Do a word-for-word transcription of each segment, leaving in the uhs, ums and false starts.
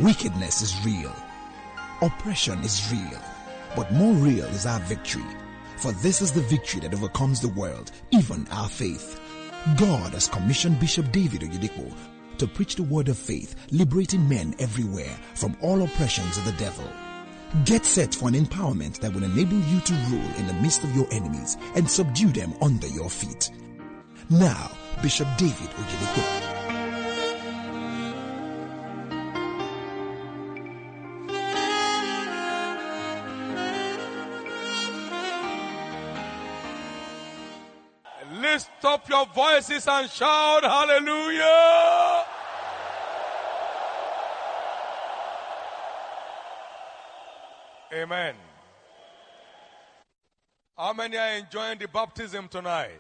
Wickedness is real. Oppression is real. But more real is our victory. For this is the victory that overcomes the world, even our faith. God has commissioned Bishop David Oyedepo to preach the word of faith, liberating men everywhere from all oppressions of the devil. Get set for an empowerment that will enable you to rule in the midst of your enemies and subdue them under your feet. Now, Bishop David Oyedepo. Lift up your voices and shout hallelujah. Amen. How many are enjoying the baptism tonight?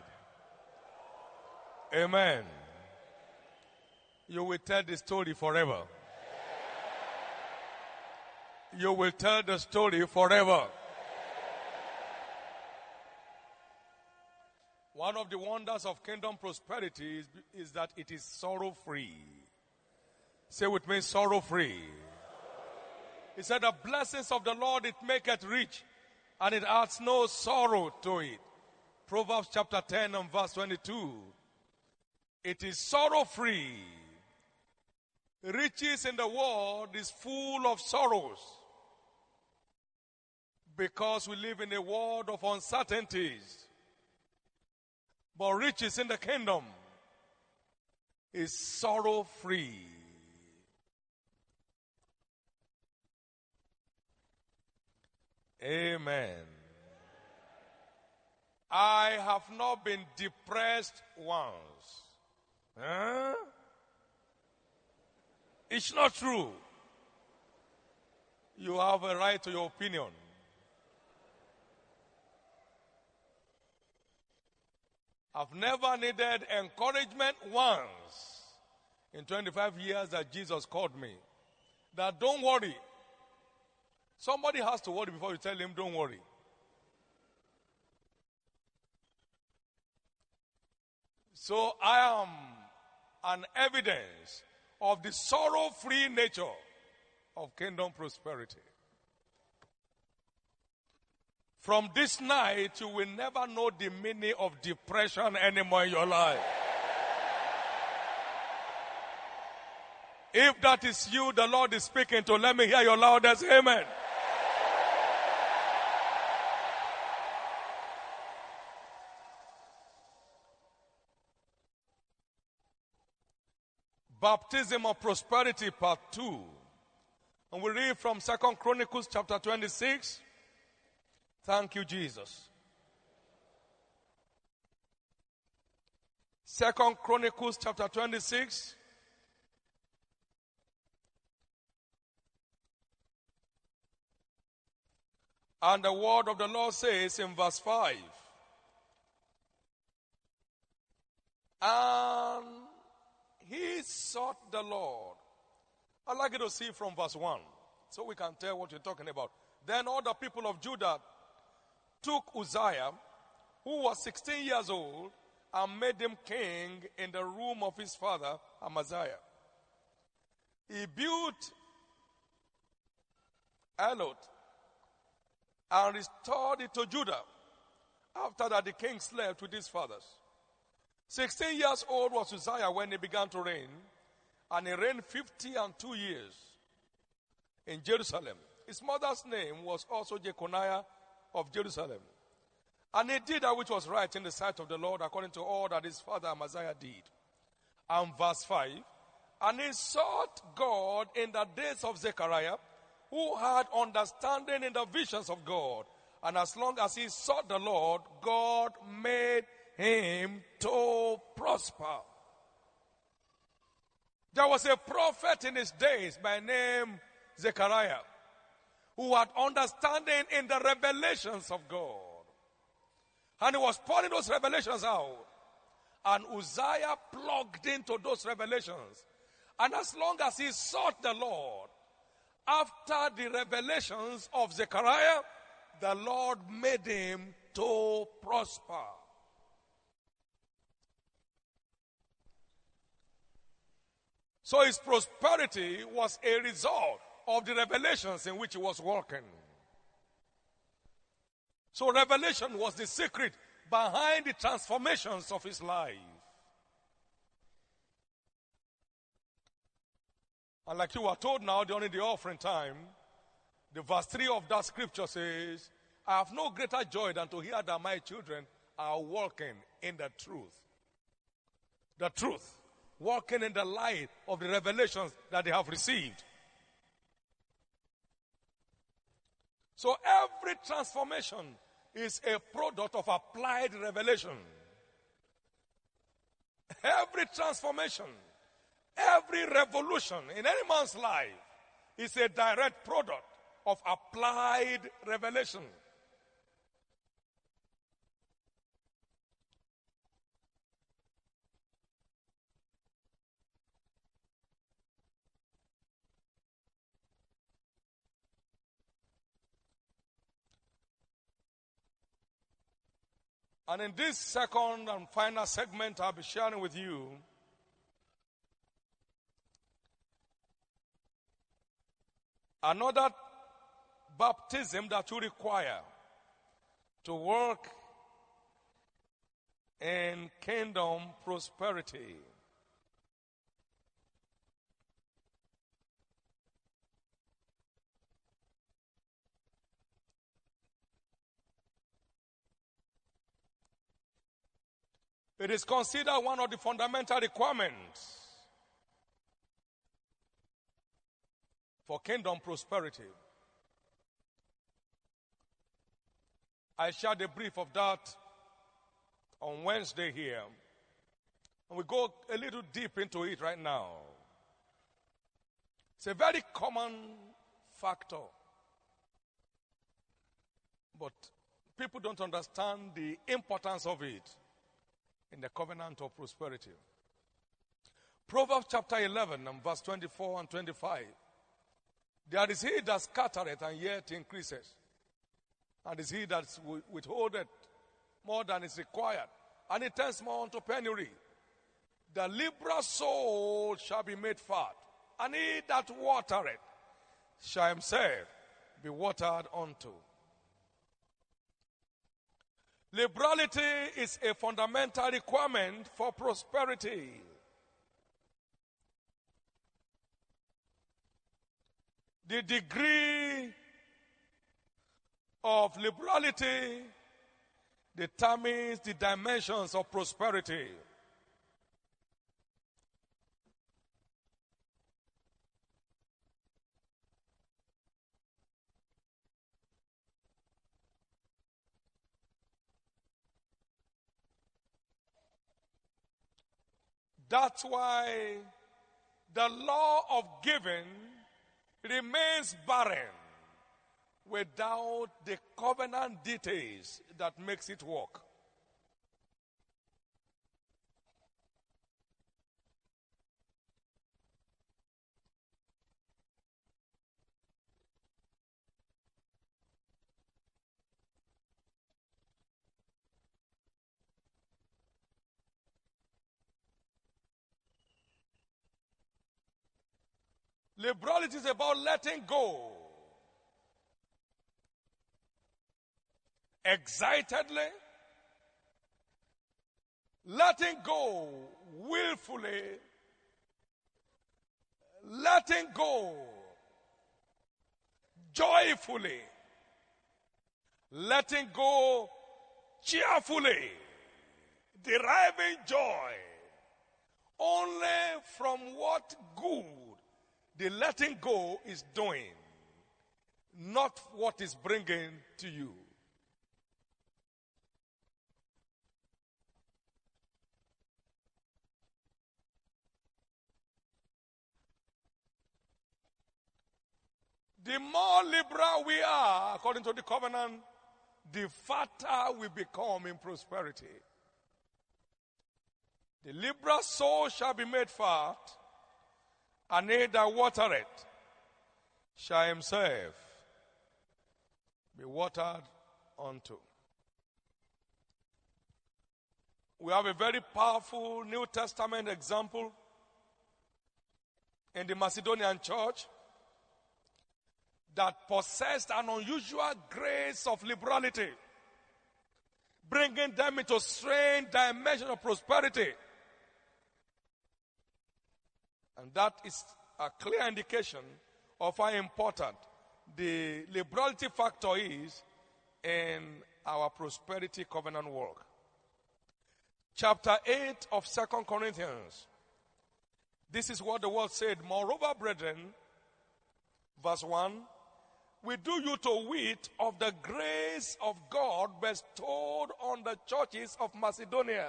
Amen. You will tell the story forever. You will tell the story forever. One of the wonders of kingdom prosperity is, is that it is sorrow-free. Say with me, sorrow-free. He said, the blessings of the Lord, it maketh rich, and it adds no sorrow to it. Proverbs chapter ten and verse twenty-two. It is sorrow-free. Riches in the world is full of sorrows, because we live in a world of uncertainties. But riches in the kingdom is sorrow-free. Amen. I have not been depressed once. Huh? It's not true. You have a right to your opinion. I've never needed encouragement once in twenty-five years that Jesus called me. That don't worry. Somebody has to worry before you tell him don't worry. So I am an evidence of the sorrow-free nature of kingdom prosperity. From this night, you will never know the meaning of depression anymore in your life. If that is you, the Lord is speaking to, let me hear your loudest amen. Baptism of Prosperity, part two. And we read from Second Chronicles chapter twenty-six. Thank you, Jesus. Second Chronicles chapter twenty-six. And the word of the Lord says in verse five. And he sought the Lord. I'd like you to see from verse one, so we can tell what you're talking about. Then all the people of Judah took Uzziah, who was sixteen years old, and made him king in the room of his father, Amaziah. He built Elot and restored it to Judah. After that, the king slept with his fathers. Sixteen years old was Uzziah when he began to reign, and he reigned fifty and two years in Jerusalem. His mother's name was also Jeconiah of Jerusalem. And he did that which was right in the sight of the Lord, according to all that his father Amaziah did. And verse five, and he sought God in the days of Zechariah, who had understanding in the visions of God. And as long as he sought the Lord, God made him to prosper. There was a prophet in his days by name Zechariah, who had understanding in the revelations of God. And he was pouring those revelations out. And Uzziah plugged into those revelations. And as long as he sought the Lord, after the revelations of Zechariah, the Lord made him to prosper. So his prosperity was a result of the revelations in which he was walking. So revelation was the secret behind the transformations of his life. And like you were told now during the offering time, the verse three of that scripture says, I have no greater joy than to hear that my children are walking in the truth. The truth. Walking in the light of the revelations that they have received. So every transformation is a product of applied revelation. Every transformation, every revolution in any man's life is a direct product of applied revelation. And in this second and final segment, I'll be sharing with you another baptism that you require to work in kingdom prosperity. It is considered one of the fundamental requirements for kingdom prosperity. I shared a brief of that on Wednesday here. And we go a little deep into it right now. It's a very common factor. But people don't understand the importance of it in the covenant of prosperity. Proverbs chapter eleven and verse twenty-four and twenty-five. There is he that scattereth and yet increases, and is he that withholdeth more than is required, and it turns more unto penury. The liberal soul shall be made fat, and he that watereth shall himself be watered unto. Liberality is a fundamental requirement for prosperity. The degree of liberality determines the dimensions of prosperity. That's why the law of giving remains barren without the covenant details that makes it work. Liberality is about letting go excitedly, letting go willfully, letting go joyfully, letting go cheerfully, deriving joy only from what good the letting go is doing, not what is bringing to you. The more liberal we are, according to the covenant, the fatter we become in prosperity. The liberal soul shall be made fat, and he that watereth shall himself be watered unto. We have a very powerful New Testament example in the Macedonian church that possessed an unusual grace of liberality, bringing them into strange dimension of prosperity. And that is a clear indication of how important the liberality factor is in our prosperity covenant work. Chapter eight of Second Corinthians. This is what the word said. Moreover, brethren, verse one, we do you to wit of the grace of God bestowed on the churches of Macedonia.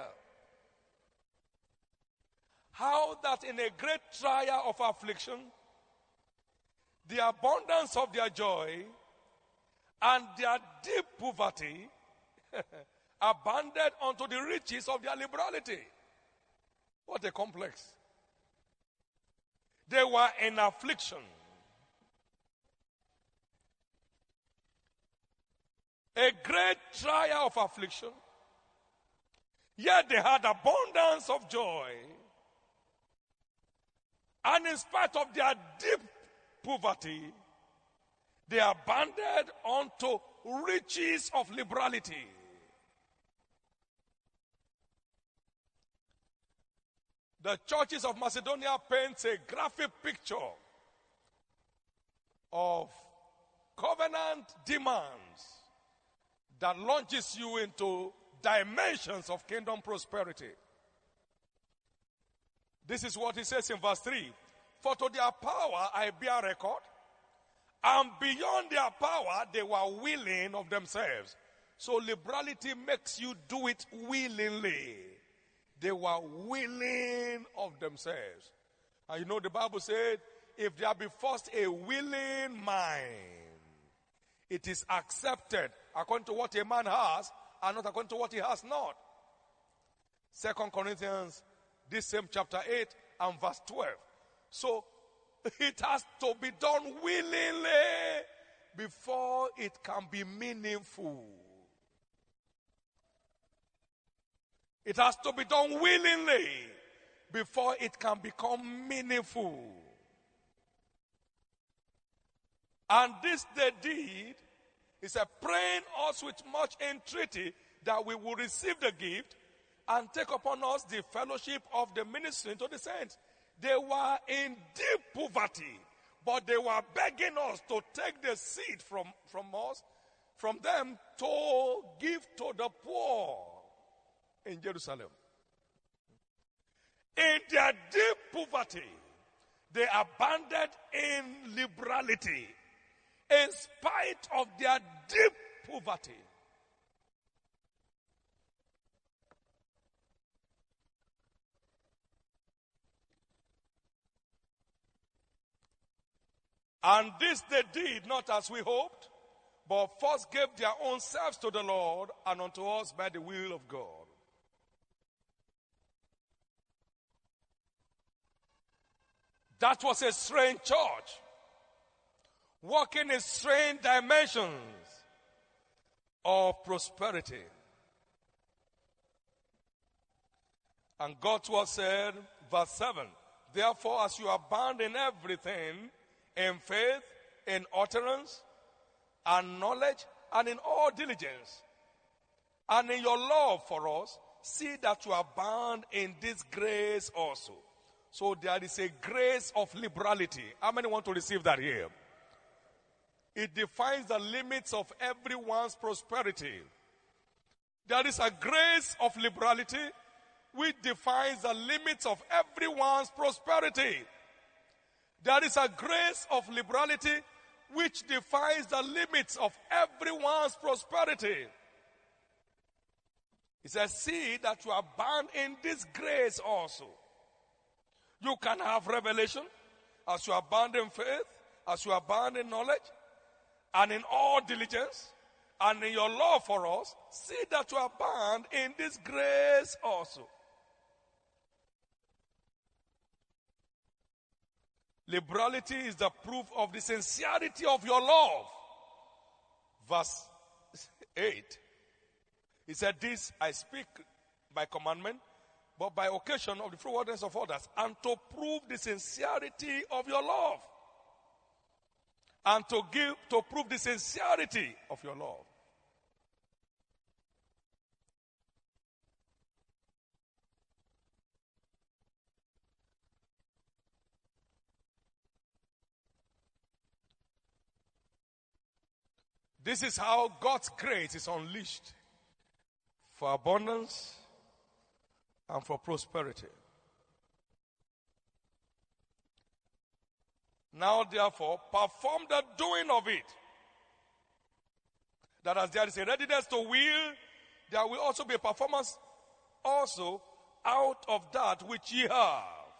How that in a great trial of affliction, the abundance of their joy and their deep poverty abounded unto the riches of their liberality. What a complex. They were in affliction. A great trial of affliction. Yet they had abundance of joy. And in spite of their deep poverty, they abounded unto riches of liberality. The churches of Macedonia paints a graphic picture of covenant demands that launches you into dimensions of kingdom prosperity. This is what he says in verse three. For to their power I bear record, and beyond their power they were willing of themselves. So liberality makes you do it willingly. They were willing of themselves. And you know the Bible said, if there be first a willing mind, it is accepted according to what a man has and not according to what he has not. Second Corinthians, this same chapter eight and verse twelve. So it has to be done willingly before it can be meaningful. It has to be done willingly before it can become meaningful. And this they did. He said, praying us with much entreaty that we will receive the gift and take upon us the fellowship of the ministry to the saints. They were in deep poverty, but they were begging us to take the seed from, from us, from them, to give to the poor in Jerusalem. In their deep poverty, they abounded in liberality in spite of their deep poverty. And this they did not as we hoped, but first gave their own selves to the Lord and unto us by the will of God. That was a strange church, walking in strange dimensions of prosperity. And God's word said, verse seven, therefore as you abound in everything, in faith, in utterance, and knowledge, and in all diligence, and in your love for us, see that you abound in this grace also. So there is a grace of liberality. How many want to receive that here? It defines the limits of everyone's prosperity. There is a grace of liberality which defines the limits of everyone's prosperity. There is a grace of liberality which defines the limits of everyone's prosperity. It says, see that you abound in this grace also. You can have revelation as you abound in faith, as you abound in knowledge, and in all diligence, and in your love for us. See that you abound in this grace also. Liberality is the proof of the sincerity of your love. Verse eight. He said, this I speak by commandment, but by occasion of the fruitfulness of others, and to prove the sincerity of your love. And to give, to prove the sincerity of your love. This is how God's grace is unleashed for abundance and for prosperity. Now, therefore, perform the doing of it. That as there is a readiness to will, there will also be a performance also out of that which ye have.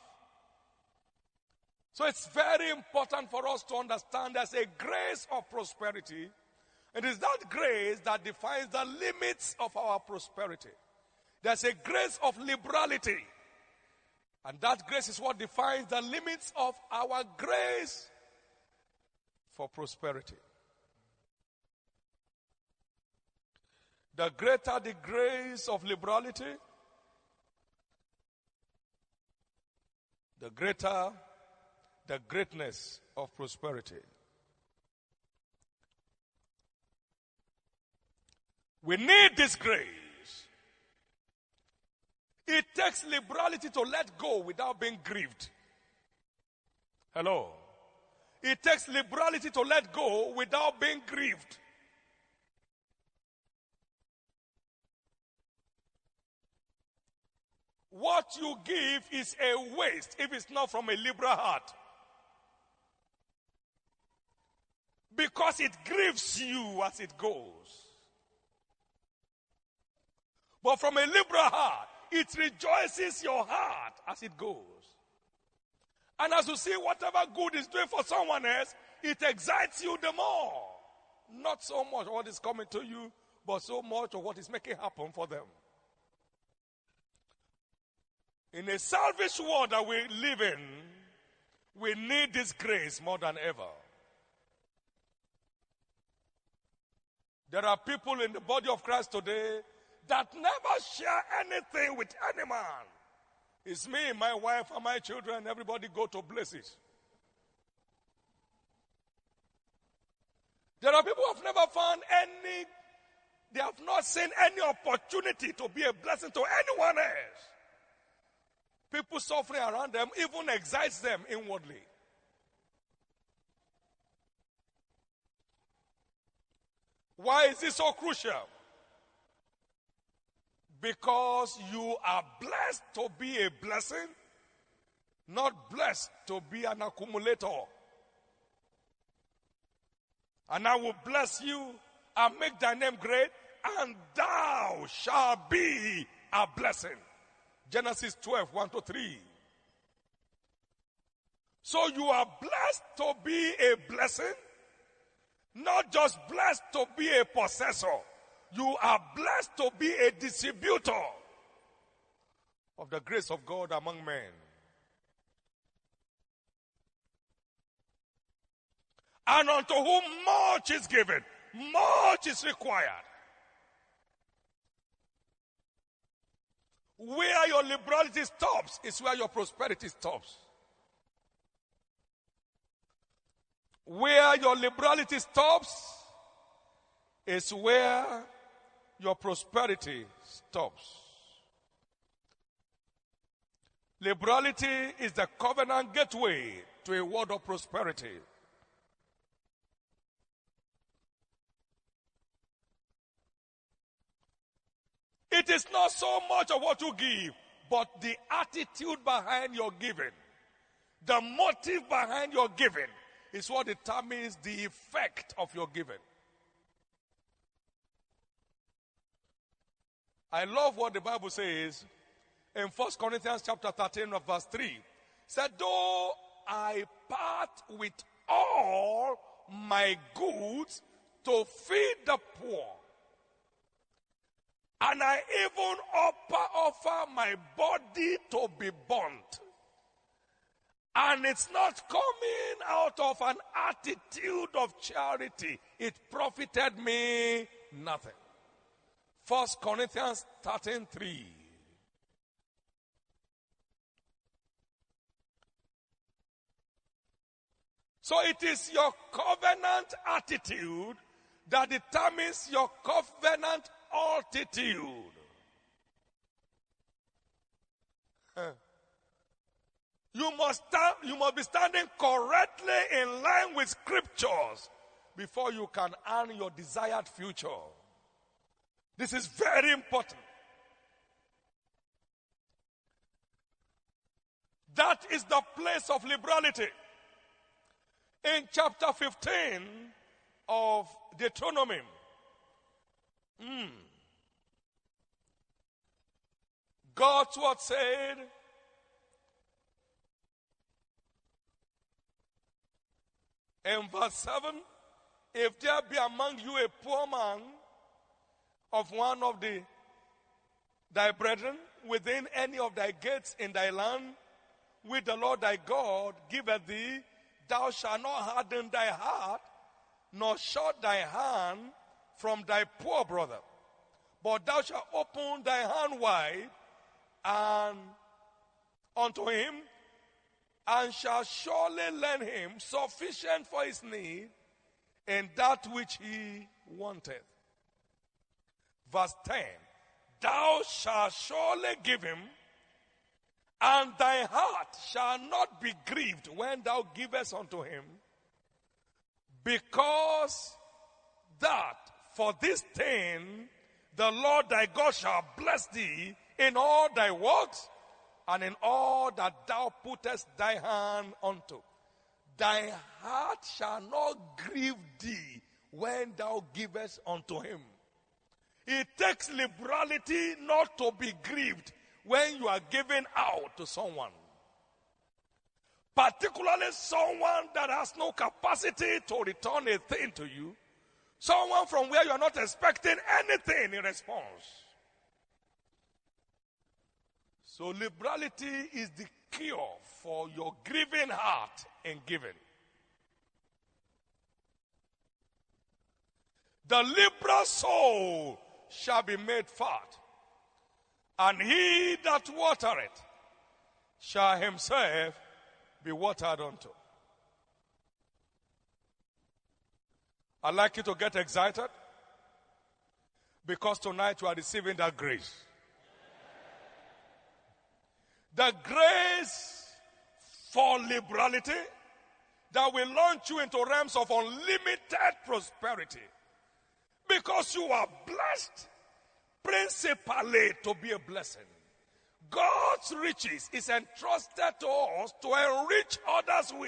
So it's very important for us to understand there's a grace of prosperity. It is that grace that defines the limits of our prosperity. There's a grace of liberality. And that grace is what defines the limits of our grace for prosperity. The greater the grace of liberality, the greater the greatness of prosperity. We need this grace. It takes liberality to let go without being grieved. Hello? It takes liberality to let go without being grieved. What you give is a waste if it's not from a liberal heart. Because it grieves you as it goes. But from a liberal heart, it rejoices your heart as it goes. And as you see whatever good is doing for someone else, it excites you the more. Not so much what is coming to you, but so much of what is making happen for them. In a selfish world that we live in, we need this grace more than ever. There are people in the body of Christ today that never share anything with any man. It's me, my wife, and my children. Everybody go to places. There are people who have never found any, they have not seen any opportunity to be a blessing to anyone else. People suffering around them even excites them inwardly. Why is this so crucial? Because you are blessed to be a blessing, not blessed to be an accumulator. And I will bless you and make thy name great, and thou shalt be a blessing. Genesis twelve, one to three. So you are blessed to be a blessing, not just blessed to be a possessor. You are blessed to be a distributor of the grace of God among men. And unto whom much is given, much is required. Where your liberality stops is where your prosperity stops. Where your liberality stops is where your prosperity stops. Liberality is the covenant gateway to a world of prosperity. It is not so much of what you give, but the attitude behind your giving. The motive behind your giving is what determines the effect of your giving. I love what the Bible says in First Corinthians chapter thirteen verse three. Said, though I part with all my goods to feed the poor, and I even offer, offer my body to be burnt, and it's not coming out of an attitude of charity, it profited me nothing. First Corinthians thirteen three. So it is your covenant attitude that determines your covenant altitude. You must stand, you must be standing correctly in line with scriptures before you can earn your desired future. This is very important. That is the place of liberality. In chapter fifteen of Deuteronomy, mm, God's word said, in verse seven, if there be among you a poor man of one of the thy brethren within any of thy gates in thy land, which the Lord thy God giveth thee, thou shalt not harden thy heart, nor shut thy hand from thy poor brother, but thou shalt open thy hand wide and unto him, and shall surely lend him sufficient for his need in that which he wanteth. Verse ten, thou shalt surely give him, and thy heart shall not be grieved when thou givest unto him, because that for this thing the Lord thy God shall bless thee in all thy works and in all that thou puttest thy hand unto. Thy heart shall not grieve thee when thou givest unto him. It takes liberality not to be grieved when you are giving out to someone. Particularly someone that has no capacity to return a thing to you. Someone from where you are not expecting anything in response. So liberality is the cure for your grieving heart in giving. The liberal soul shall be made fat, and he that watereth shall himself be watered unto. I'd like you to get excited because tonight you are receiving that grace. The grace for liberality that will launch you into realms of unlimited prosperity. Because you are blessed principally to be a blessing. God's riches is entrusted to us to enrich others with.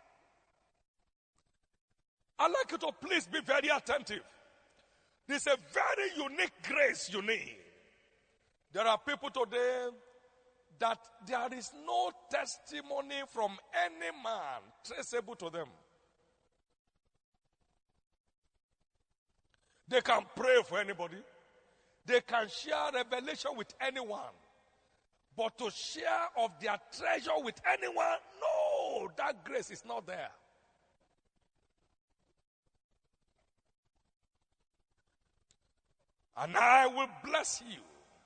I'd like you to please be very attentive. This is a very unique grace you need. There are people today that there is no testimony from any man traceable to them. They can pray for anybody. They can share revelation with anyone. But to share of their treasure with anyone, no, that grace is not there. And I will bless you,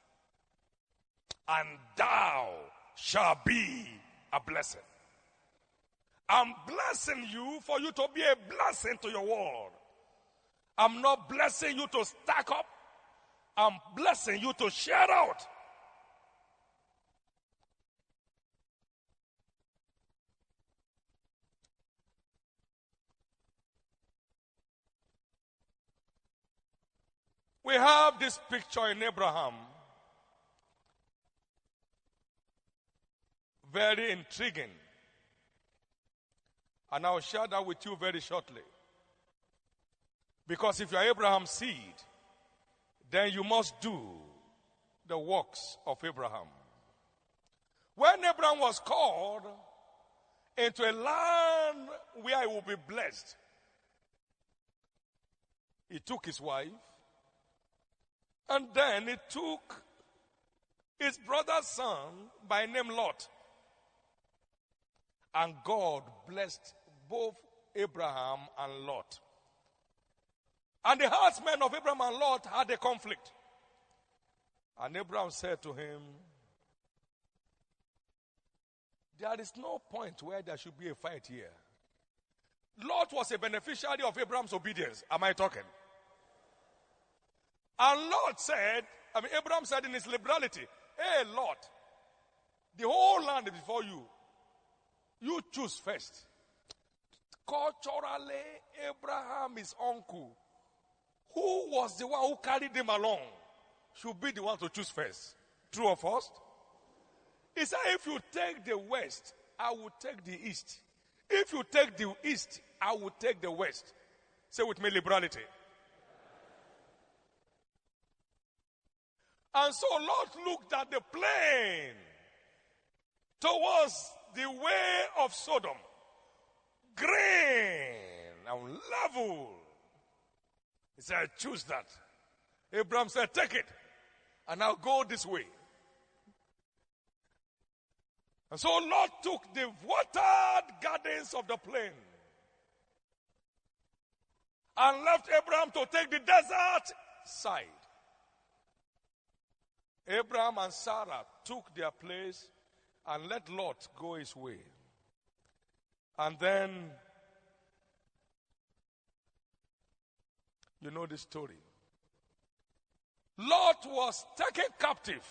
and thou shalt be a blessing. I'm blessing you for you to be a blessing to your world. I'm not blessing you to stack up. I'm blessing you to share out. We have this picture in Abraham. Very intriguing. And I'll share that with you very shortly. Because if you are Abraham's seed, then you must do the works of Abraham. When Abraham was called into a land where he will be blessed, he took his wife, and then he took his brother's son by name Lot. And God blessed both Abraham and Lot. And the herdsmen of Abraham and Lot had a conflict. And Abraham said to him, there is no point where there should be a fight here. Lot was a beneficiary of Abraham's obedience. Am I talking? And Lot said, I mean, Abraham said in his liberality, hey, Lot, the whole land is before you. You choose first. Culturally, Abraham, his uncle, who was the one who carried him along, should be the one to choose first. True or false? He said, if you take the west, I will take the east. If you take the east, I will take the west. Say with me, liberality. And so Lot looked at the plain towards the way of Sodom, green and level. He said, choose that. Abraham said, take it, and I'll go this way. And so Lot took the watered gardens of the plain and left Abraham to take the desert side. Abraham and Sarah took their place and let Lot go his way. And then, you know the story. Lot was taken captive.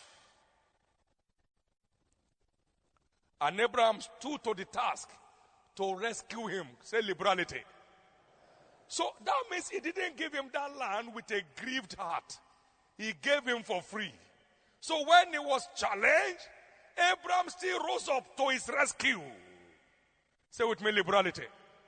And Abraham stood to the task to rescue him. Say liberality. So that means he didn't give him that land with a grieved heart. He gave him for free. So when he was challenged, Abraham still rose up to his rescue. Say with me, liberality.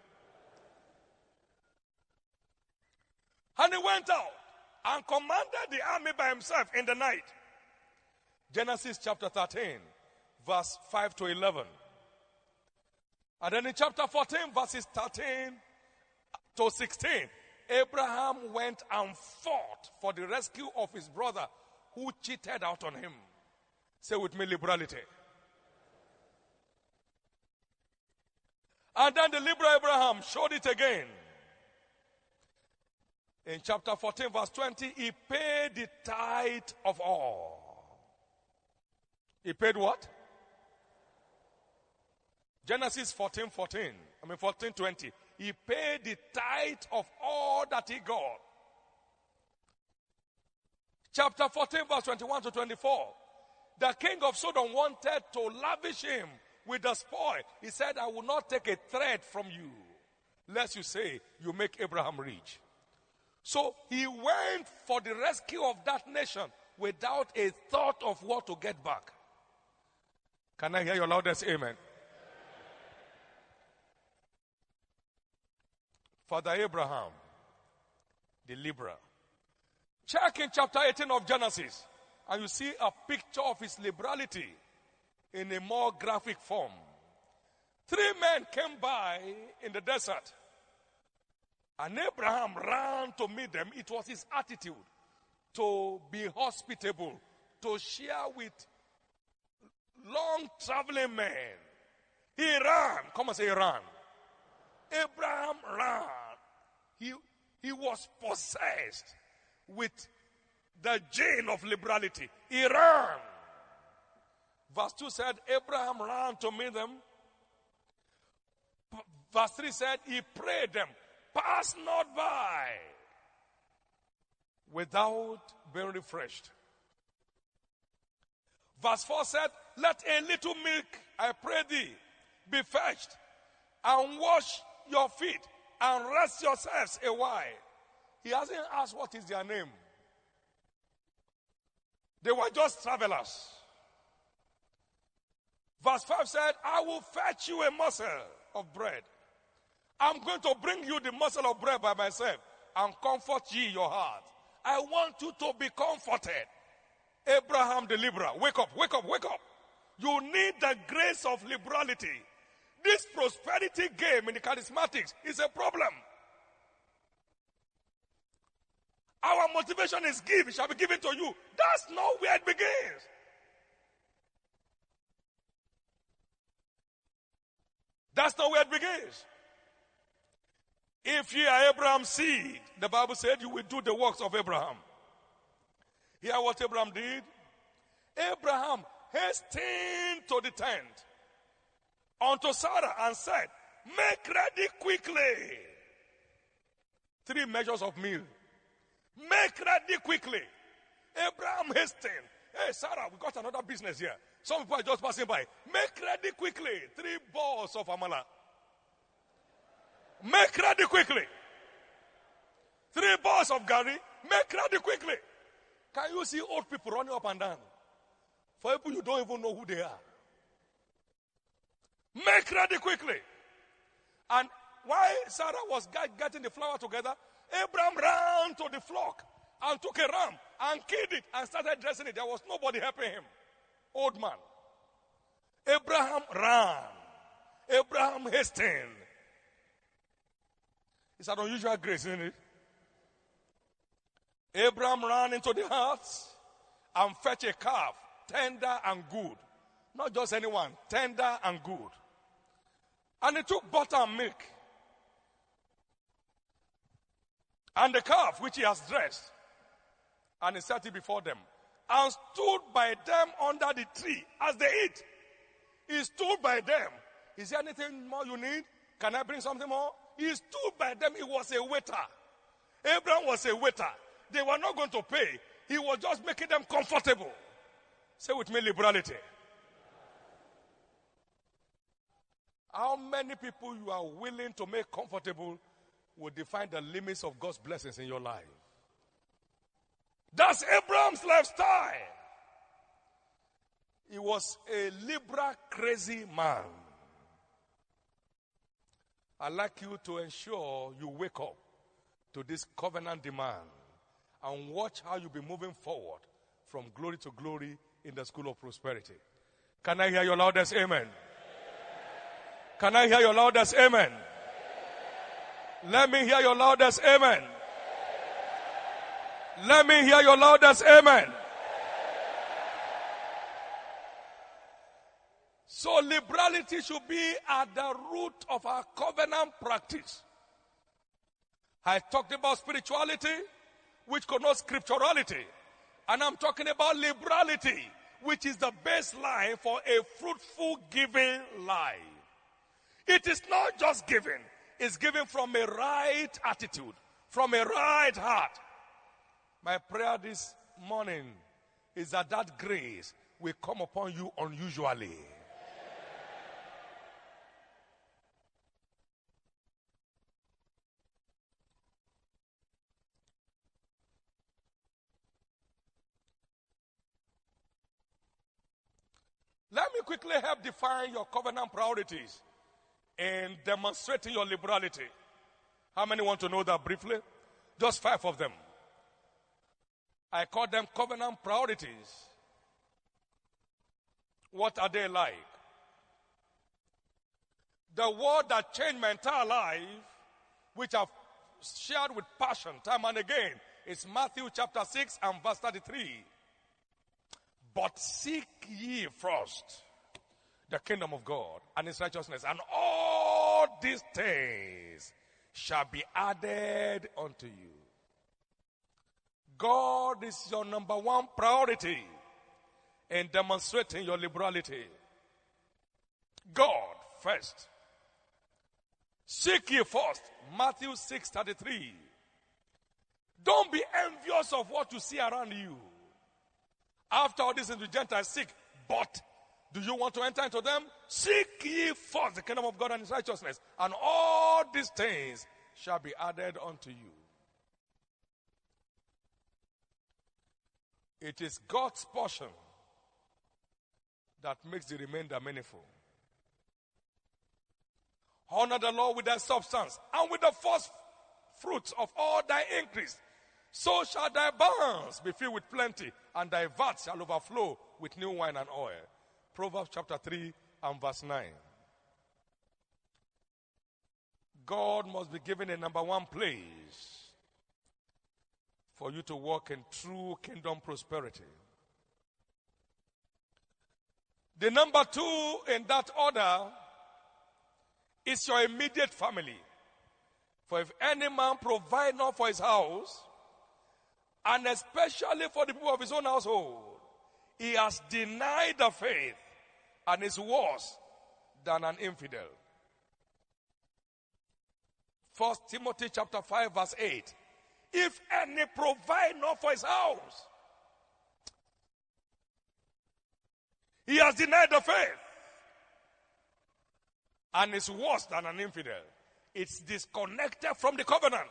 And he went out and commanded the army by himself in the night. Genesis chapter thirteen, verse five to eleven. And then in chapter fourteen, verses thirteen to sixteen, Abraham went and fought for the rescue of his brother who cheated out on him. Say with me, liberality. And then the liberal Abraham showed it again. In chapter fourteen, verse twenty, he paid the tithe of all. He paid what? Genesis fourteen, fourteen. I mean fourteen, twenty. He paid the tithe of all that he got. Chapter fourteen, verse twenty-one to twenty-four. The king of Sodom wanted to lavish him with the spoil. He said, I will not take a thread from you, lest you say you make Abraham rich. So he went for the rescue of that nation without a thought of what to get back. Can I hear your loudest amen? Father Abraham, the liberal. Check in chapter eighteen of Genesis, and you see a picture of his liberality in a more graphic form. Three men came by in the desert, and Abraham ran to meet them. It was his attitude to be hospitable, to share with long traveling men. He ran. Come and say he ran. Abraham ran. He, he was possessed with the gene of liberality. He ran. Verse two said, Abraham ran to meet them. Verse three said, he prayed them, pass not by without being refreshed. Verse four said, let a little milk, I pray thee, be fetched, and wash your feet, and rest yourselves a while. He hasn't asked what is their name. They were just travelers. Verse five said, I will fetch you a morsel of bread. I'm going to bring you the morsel of bread by myself and comfort ye your heart. I want you to be comforted. Abraham the liberal, wake up, wake up, wake up. You need the grace of liberality. This prosperity game in the charismatics is a problem. Our motivation is give, it shall be given to you. That's not where it begins. That's not where it begins. If ye are Abraham's seed, the Bible said you will do the works of Abraham. Hear what Abraham did? Abraham hastened to the tent unto Sarah and said, make ready quickly. Three measures of meal. Make ready quickly. Abraham hastened. Hey, Sarah, we got another business here. Some people are just passing by. Make ready quickly. Three balls of amala. Make ready quickly. Three balls of gari. Make ready quickly. Can you see old people running up and down? For people you don't even know who they are. Make ready quickly. And while Sarah was getting the flour together, Abraham ran to the flock and took a ram and killed it and started dressing it. There was nobody helping him. Old man. Abraham ran. Abraham hastened. It's an unusual grace, isn't it? Abraham ran into the house and fetched a calf, tender and good. Not just anyone, tender and good. And he took butter and milk. And the calf which he has dressed. And he set it before them. And stood by them under the tree as they eat. He stood by them. Is there anything more you need? Can I bring something more? He stood by them. He was a waiter. Abraham was a waiter. They were not going to pay. He was just making them comfortable. Say with me, liberality. How many people you are willing to make comfortable will define the limits of God's blessings in your life. That's Abraham's lifestyle. He was a liberal, crazy man. I'd like you to ensure you wake up to this covenant demand and watch how you'll be moving forward from glory to glory in the school of prosperity. Can I hear your loudest amen? Can I hear your loudest amen? Let me hear your loudest amen. Let me hear your loudest amen. So liberality should be at the root of our covenant practice. I talked about spirituality, which connotes scripturality. And I'm talking about liberality, which is the baseline for a fruitful giving life. It is not just giving. It's giving from a right attitude, from a right heart. My prayer this morning is that that grace will come upon you unusually. Let me quickly help define your covenant priorities in demonstrating your liberality. How many want to know that briefly? Just five of them. I call them covenant priorities. What are they like? The word that changed my entire life, which I've shared with passion time and again, is Matthew chapter six and verse thirty-three. But seek ye first the kingdom of God and his righteousness, and all these things shall be added unto you. God is your number one priority in demonstrating your liberality. God first. Seek ye first. Matthew six thirty-three. Don't be envious of what you see around you. After all this, the Gentiles seek, but do you want to enter into them? Seek ye first the kingdom of God and his righteousness, and all these things shall be added unto you. It is God's portion that makes the remainder manifold. Honor the Lord with thy substance and with the first fruits of all thy increase. So shall thy barns be filled with plenty, and thy vats shall overflow with new wine and oil. Proverbs chapter three and verse nine. God must be given a number one place for you to walk in true kingdom prosperity. The number two in that order is your immediate family. For if any man provide not for his house, and especially for the people of his own household, he has denied the faith and is worse than an infidel. First Timothy chapter five verse eight. If any provide not for his house, he has denied the faith and is worse than an infidel. It's disconnected from the covenant.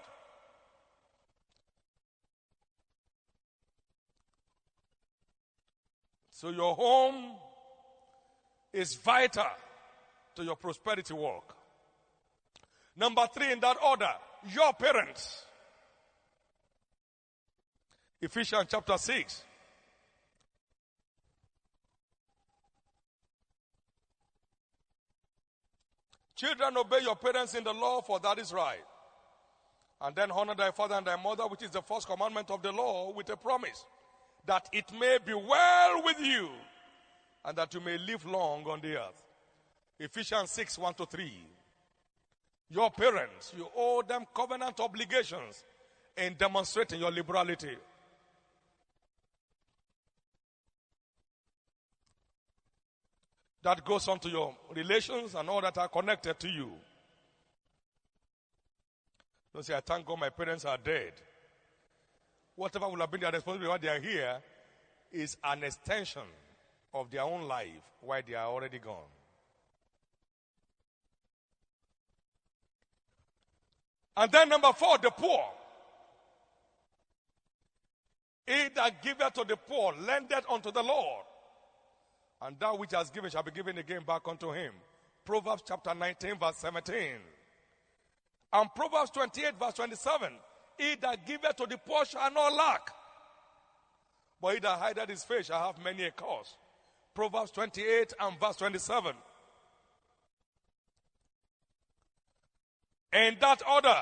So your home is vital to your prosperity walk. Number three in that order, your parents. Ephesians chapter six. Children, obey your parents in the law, for that is right. And then honor thy father and thy mother, which is the first commandment of the law, with a promise, that it may be well with you, and that you may live long on the earth. Ephesians six, one to three. Your parents, you owe them covenant obligations in demonstrating your liberality. That goes on to your relations and all that are connected to you. Don't say, I thank God my parents are dead. Whatever will have been their responsibility while they are here is an extension of their own life while they are already gone. And then number four, the poor. He that giveth to the poor lendeth unto the Lord, and that which has given shall be given again back unto him. Proverbs chapter nineteen verse seventeen. And Proverbs twenty-eight verse twenty-seven. He that giveth to the poor shall not lack, but he that hideth his face shall have many a cause. Proverbs twenty-eight and verse twenty-seven. In that order,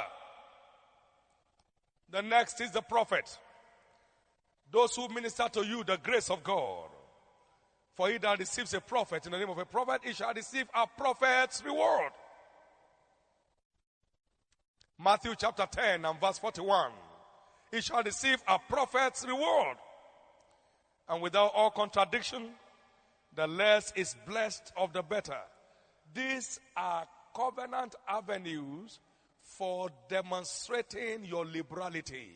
the next is the prophet. Those who minister to you the grace of God. For he that receives a prophet in the name of a prophet, he shall receive a prophet's reward. Matthew chapter ten and verse forty-one. He shall receive a prophet's reward. And without all contradiction, the less is blessed of the better. These are covenant avenues for demonstrating your liberality.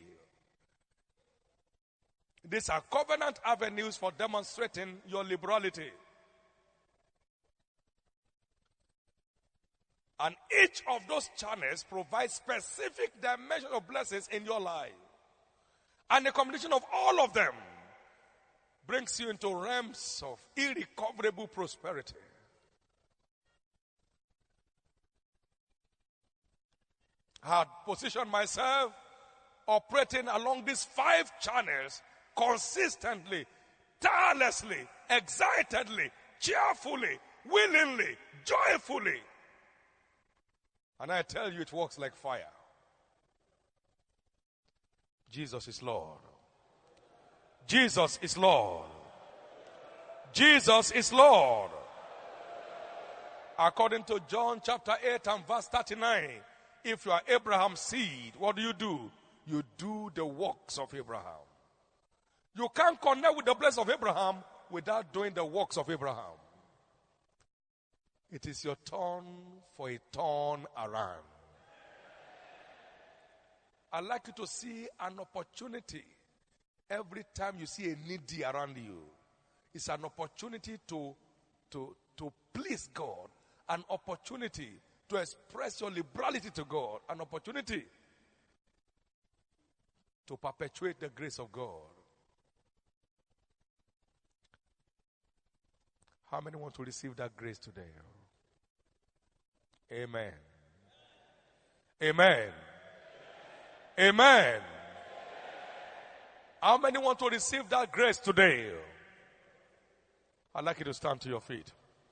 These are covenant avenues for demonstrating your liberality. And each of those channels provides specific dimensions of blessings in your life. And the combination of all of them brings you into realms of irrecoverable prosperity. I had positioned myself operating along these five channels consistently, tirelessly, excitedly, cheerfully, willingly, joyfully. And I tell you, it works like fire. Jesus is Lord. Jesus is Lord. Jesus is Lord. According to John chapter eight and verse thirty-nine, if you are Abraham's seed, what do you do? You do the works of Abraham. You can't connect with the blessing of Abraham without doing the works of Abraham. It is your turn for a turn around. I'd like you to see an opportunity every time you see a needy around you. It's an opportunity to, to, to please God, an opportunity to express your liberality to God, an opportunity to perpetuate the grace of God. How many want to receive that grace today? Amen. Amen. Amen. How many want to receive that grace today? I'd like you to stand to your feet.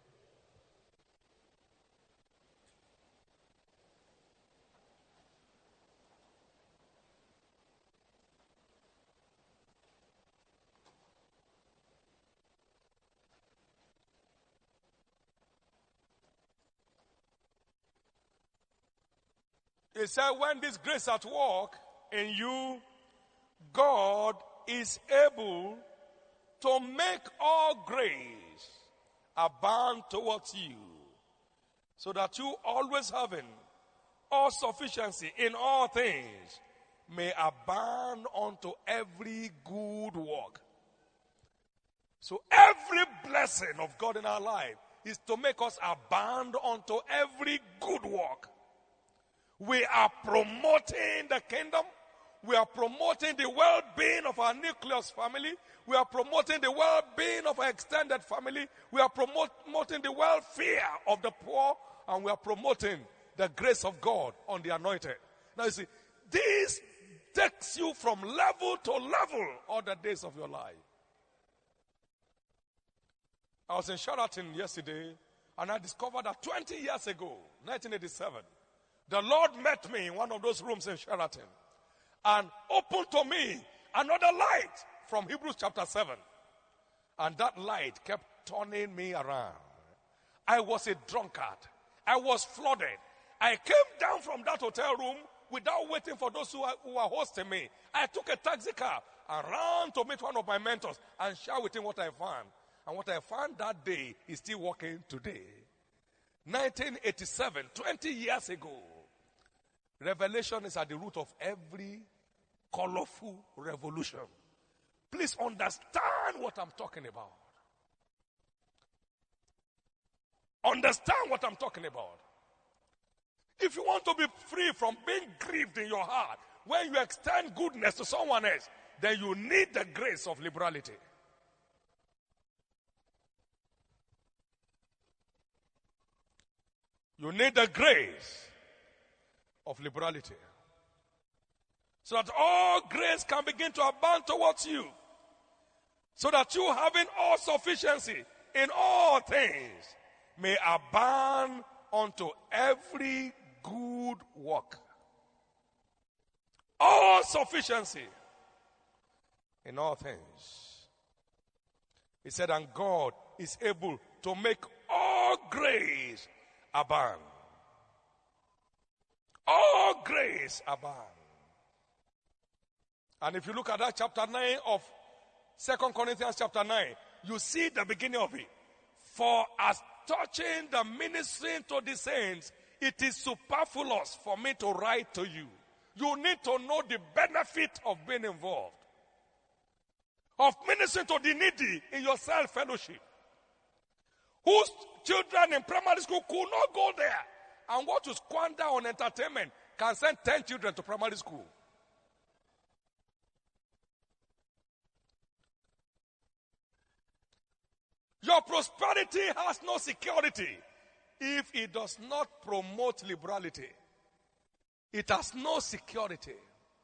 He said, when this grace at work in you, God is able to make all grace abound towards you, so that you always having all sufficiency in all things may abound unto every good work. So every blessing of God in our life is to make us abound unto every good work. We are promoting the kingdom. We are promoting the well-being of our nucleus family. We are promoting the well-being of our extended family. We are promote, promoting the welfare of the poor. And we are promoting the grace of God on the anointed. Now you see, this takes you from level to level all the days of your life. I was in Sheraton yesterday, and I discovered that twenty years ago, nineteen eighty-seven, the Lord met me in one of those rooms in Sheraton and opened to me another light from Hebrews chapter seven. And that light kept turning me around. I was a drunkard. I was flooded. I came down from that hotel room without waiting for those who, are, who were hosting me. I took a taxi cab and ran to meet one of my mentors and share with him what I found. And what I found that day is still working today. nineteen eighty-seven, twenty years ago. Revelation is at the root of every colorful revolution. Please understand what I'm talking about. Understand what I'm talking about. If you want to be free from being grieved in your heart when you extend goodness to someone else, then you need the grace of liberality. You need the grace of liberality. So that all grace can begin to abound towards you. So that you, having all sufficiency in all things, may abound unto every good work. All sufficiency in all things. He said, and God is able to make all grace abound. All grace abound. And if you look at that chapter nine of Second Corinthians chapter nine, you see the beginning of it. For as touching the ministering to the saints, it is superfluous for me to write to you. You need to know the benefit of being involved. Of ministering to the needy in your cell fellowship. Whose children in primary school could not go there. And what you squander on entertainment can send ten children to primary school. Your prosperity has no security if it does not promote liberality. It has no security.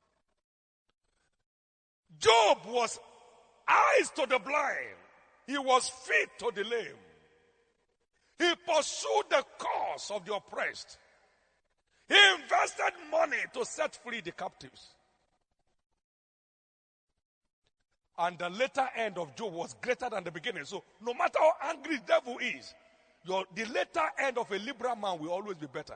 Job was eyes to the blind. He was feet to the lame. He pursued the cause of the oppressed. He invested money to set free the captives. And the later end of Job was greater than the beginning. So no matter how angry the devil is, your, the later end of a liberal man will always be better.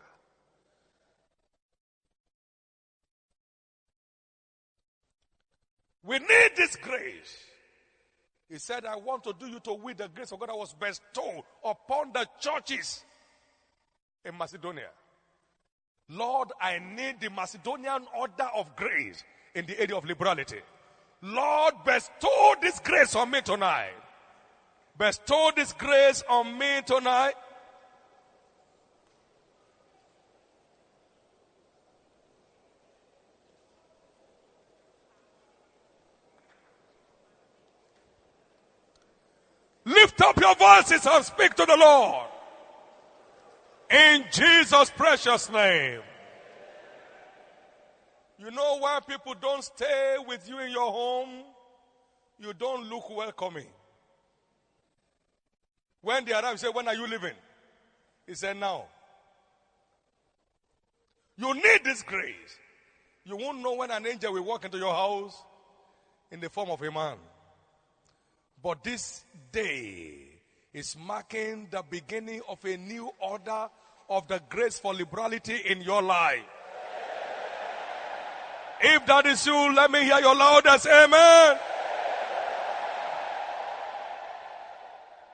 We need this grace. He said, I want to do you to with the grace of God that was bestowed upon the churches in Macedonia. Lord, I need the Macedonian order of grace in the area of liberality. Lord, bestow this grace on me tonight. Bestow this grace on me tonight. Lift up your voices and speak to the Lord. In Jesus' precious name. You know why people don't stay with you in your home? You don't look welcoming. When they arrive, you say, when are you leaving? He said, now. You need this grace. You won't know when an angel will walk into your house in the form of a man. But this day is marking the beginning of a new order of the grace for liberality in your life. If that is you, let me hear your loudest amen.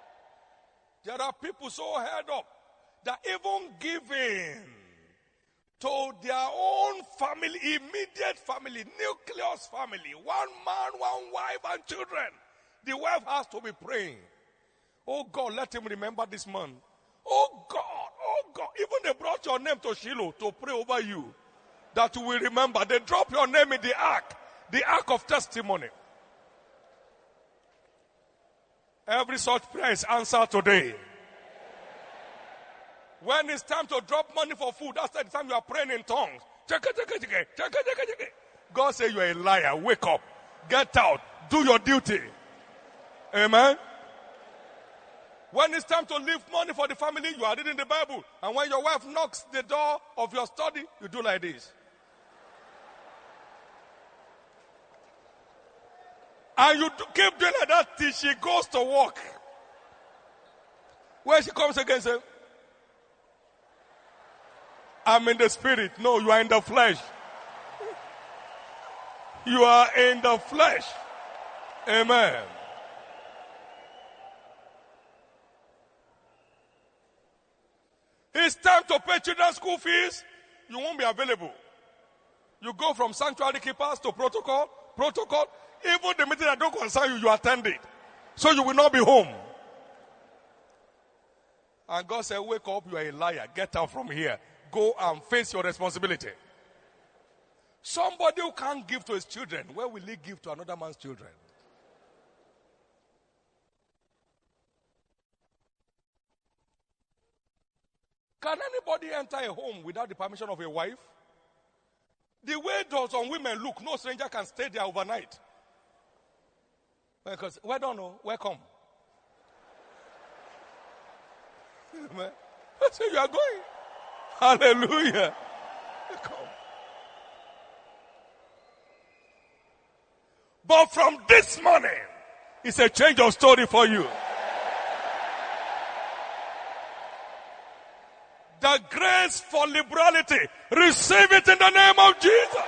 There are people so head up that even giving to their own family, immediate family, nucleus family, one man, one wife, and children. The wife has to be praying. Oh God, let him remember this man. Oh God, oh God. Even they brought your name to Shiloh to pray over you, that you will remember. They drop your name in the ark, the ark of testimony. Every such prayer is answered today. When it's time to drop money for food, that's the time you are praying in tongues. God says you are a liar. Wake up. Get out. Do your duty. Amen. When it's time to leave money for the family, you are reading the Bible. And when your wife knocks the door of your study, you do like this. And you keep doing like that till she goes to work. When she comes again, say, I'm in the spirit. No, you are in the flesh. You are in the flesh. Amen. It's time to pay children's school fees. You won't be available. You go from sanctuary keepers to protocol, protocol. Even the meeting that don't concern you, you attend it. So you will not be home. And God said, wake up, you are a liar. Get out from here. Go and face your responsibility. Somebody who can't give to his children, where will he give to another man's children? Can anybody enter a home without the permission of a wife? The way those on women look, no stranger can stay there overnight. Because, well done, no, welcome. Amen. I say you are going. Hallelujah. Welcome. But from this morning, it's a change of story for you. The grace for liberality, receive it in the name of Jesus.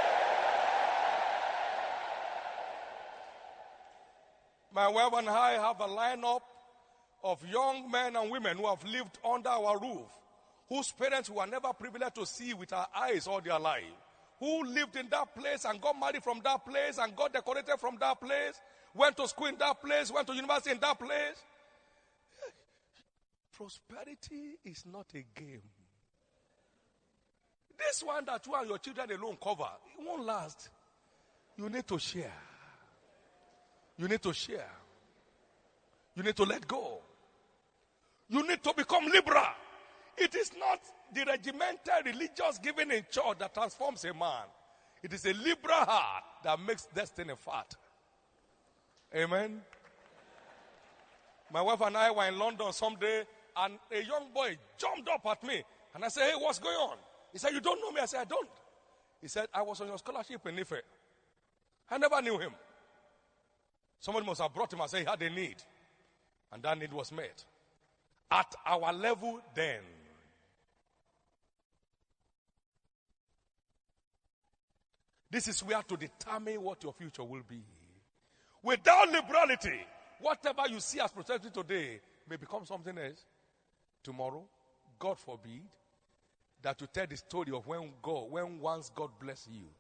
My wife and I have a lineup of young men and women who have lived under our roof, whose parents were never privileged to see with our eyes all their life, who lived in that place and got married from that place and got decorated from that place, went to school in that place, went to university in that place. Prosperity is not a game. This one that you and your children alone cover, it won't last. You need to share. You need to share. You need to let go. You need to become liberal. It is not the regimental religious giving in church that transforms a man. It is a liberal heart that makes destiny fat. Amen. My wife and I were in London someday, and a young boy jumped up at me. And I said, hey, what's going on? He said, you don't know me? I said, I don't. He said, I was on your scholarship in Ife. I never knew him. Somebody must have brought him and said he had a need. And that need was met. At our level then. This is where to determine what your future will be. Without liberality, whatever you see as prosperity today may become something else tomorrow. God forbid that you tell the story of when God, when once God blessed you.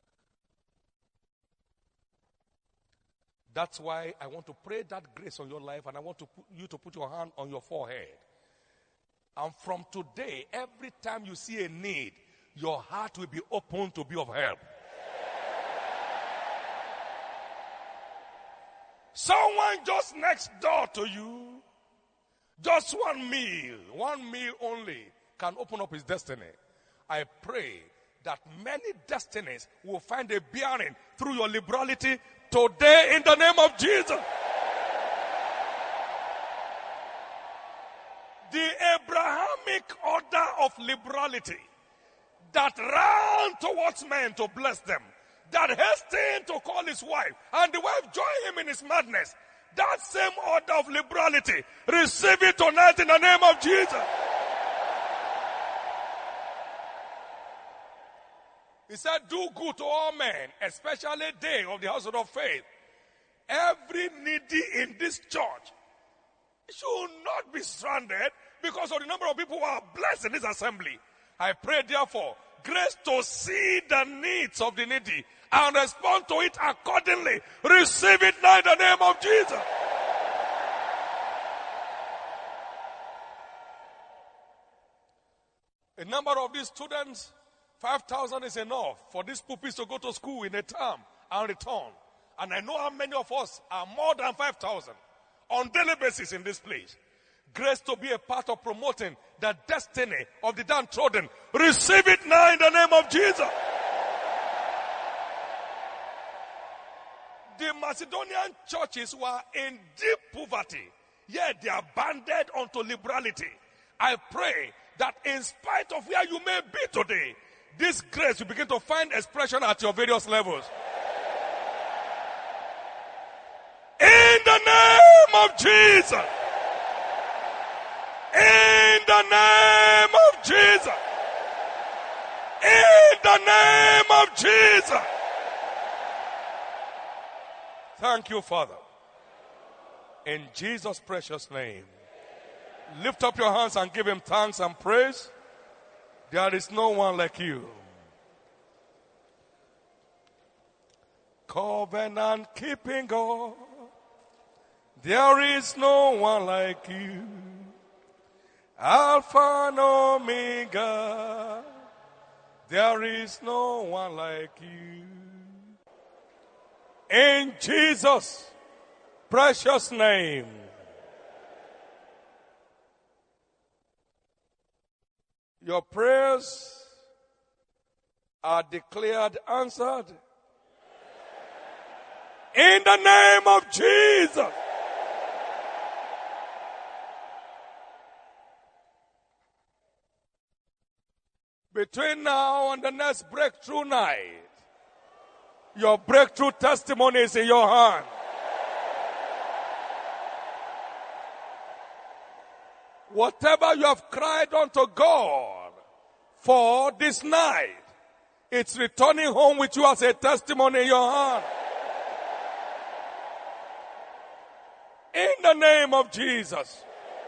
That's why I want to pray that grace on your life, and I want to put, you to put your hand on your forehead. And from today, every time you see a need, your heart will be open to be of help. Someone just next door to you, just one meal, one meal only, can open up his destiny. I pray that many destinies will find a bearing through your liberality today in the name of Jesus. The Abrahamic order of liberality that ran towards men to bless them, that hastened to call his wife, and the wife joined him in his madness. That same order of liberality, receive it tonight in the name of Jesus. He said, do good to all men, especially they of the household of faith. Every needy in this church should not be stranded because of the number of people who are blessed in this assembly. I pray therefore, grace to see the needs of the needy and respond to it accordingly. Receive it now in the name of Jesus. A number of these students, five thousand is enough for these pupils to go to school in a term and return. And I know how many of us are more than five thousand on daily basis in this place. Grace to be a part of promoting the destiny of the downtrodden. Receive it now in the name of Jesus. The Macedonian churches were in deep poverty, yet they are banded unto liberality. I pray that in spite of where you may be today, this grace will begin to find expression at your various levels. In the name of Jesus. In the name of Jesus. In the name of Jesus. Thank you, Father. In Jesus' precious name. Lift up your hands and give him thanks and praise. There is no one like you. Covenant keeping God. There is no one like you. Alpha and Omega. There is no one like you. In Jesus' precious name. Your prayers are declared answered. In the name of Jesus. Between now and the next breakthrough night, your breakthrough testimony is in your hand. Whatever you have cried unto God for this night, it's returning home with you as a testimony in your hand. In the name of Jesus.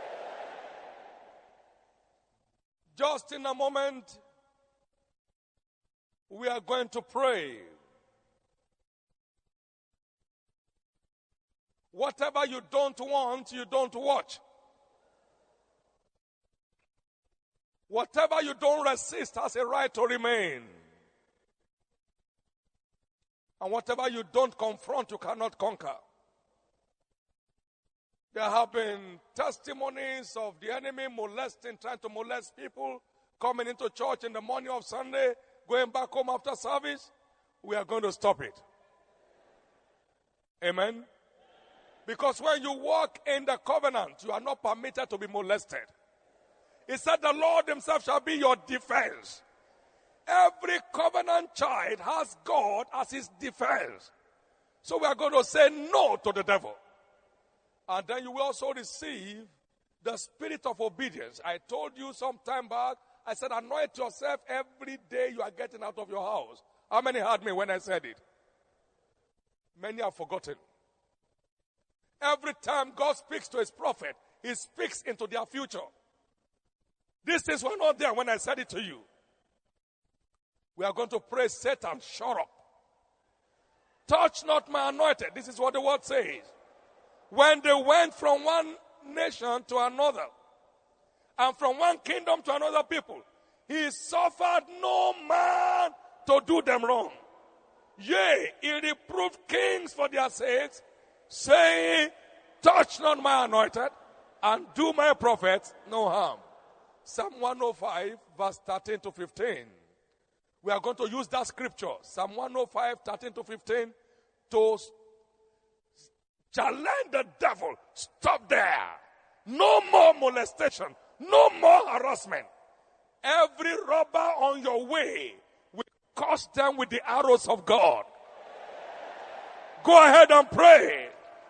Just in a moment, we are going to pray. Whatever you don't want, you don't watch. Whatever you don't resist has a right to remain. And whatever you don't confront, you cannot conquer. There have been testimonies of the enemy molesting, trying to molest people, coming into church in the morning of Sunday, going back home after service. We are going to stop it. Amen? Because when you walk in the covenant, you are not permitted to be molested. He said the Lord himself shall be your defense. Every covenant child has God as his defense. So we are going to say no to the devil. And then you will also receive the spirit of obedience. I told you some time back, I said anoint yourself every day you are getting out of your house. How many heard me when I said it? Many have forgotten. Every time God speaks to his prophet, he speaks into their future. These things were not there when I said it to you. We are going to pray, Satan, shut up. Touch not my anointed. This is what the word says. When they went from one nation to another, and from one kingdom to another people, he suffered no man to do them wrong. Yea, he reproved kings for their sakes, saying, touch not my anointed, and do my prophets no harm. Psalm one oh five, verse thirteen to fifteen. We are going to use that scripture, Psalm one oh five, thirteen to fifteen, to challenge the devil. Stop there. No more molestation. No more harassment. Every robber on your way will curse them with the arrows of God. Go ahead and pray.